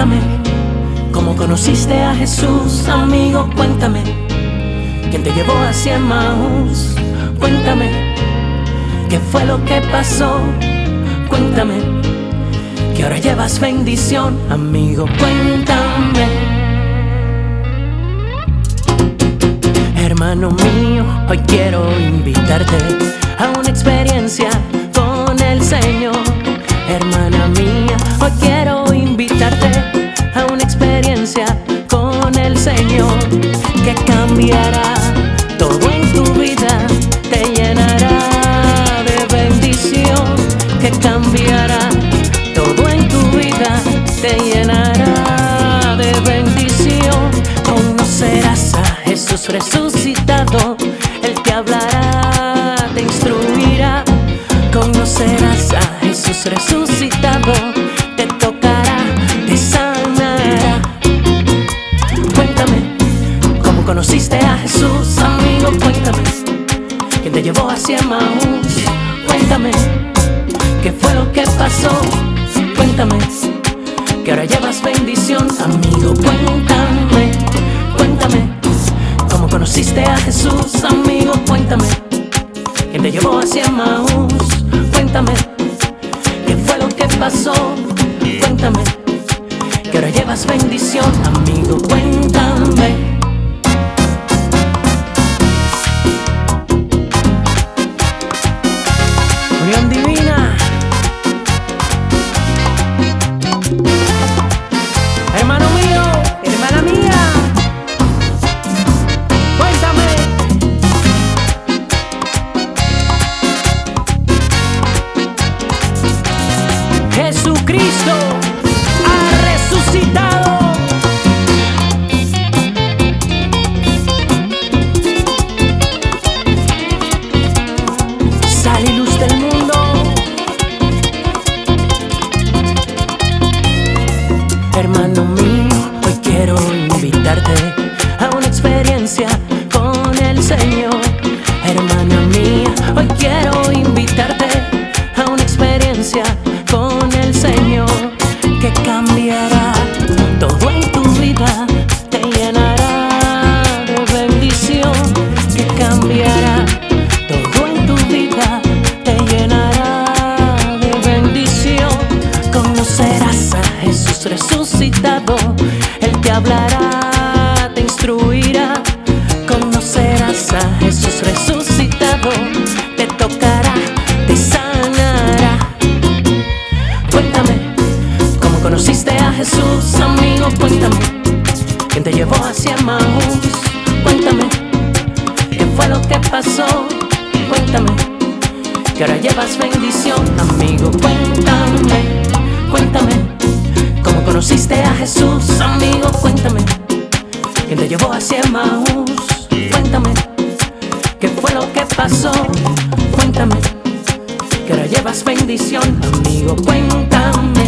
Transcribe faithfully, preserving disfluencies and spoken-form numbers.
Cuéntame cómo conociste a Jesús, amigo, cuéntame quién te llevó hacia Emmaús. Cuéntame qué fue lo que pasó. Cuéntame que ahora llevas bendición, amigo, cuéntame. Hermano mío, hoy quiero invitarte a una experiencia con el Señor. Hermana mía, hoy quiero invitarte a una experiencia con el Señor que cambiará todo en tu vida, te llenará de bendición, que cambiará todo en tu vida, te llenará de bendición. Conocerás a Jesús resucitado, Él te hablará, te instruirá. Conocerás a Jesús resucitado, te tocará, te sanará. Cuéntame cómo conociste a Jesús, amigo, cuéntame quién te llevó hacia Emmaús. Cuéntame qué fue lo que pasó. Cuéntame que ahora llevas bendición, amigo, cuéntame. Cuéntame cómo conociste a Jesús, amigo, cuéntame quién te llevó hacia Emmaús. Cuéntame qué fue lo que pasó. Cuéntame que ahora llevas bendición, amigo, cuéntame. Unión divina. Hermano mío, hermana mía, cuéntame. Jesucristo ha resucitado. Sal y luz del mundo. Hermano mío, hoy quiero invitarte a una experiencia con el Señor. Hermana mía, hoy quiero invitarte a una experiencia con el Señor que cambiará todo en tu vida, te llenará de bendición, que cambiará todo en tu vida, te llenará de bendición. Conocerás a Jesús resucitado, Él te hablará, te instruirá. Conocerás a Jesús resucitado, te tocará, te sanará. Cuéntame cómo conociste a Jesús, amigo, cuéntame quién te llevó hacia Emmaús. Cuéntame qué fue lo que pasó. Cuéntame que ahora llevas bendición, amigo, cuéntame. Cuéntame cómo conociste a Jesús, amigo, cuéntame quién te llevó hacia Emmaús. Cuéntame qué fue lo que pasó. Cuéntame que ahora llevas bendición, amigo, cuéntame.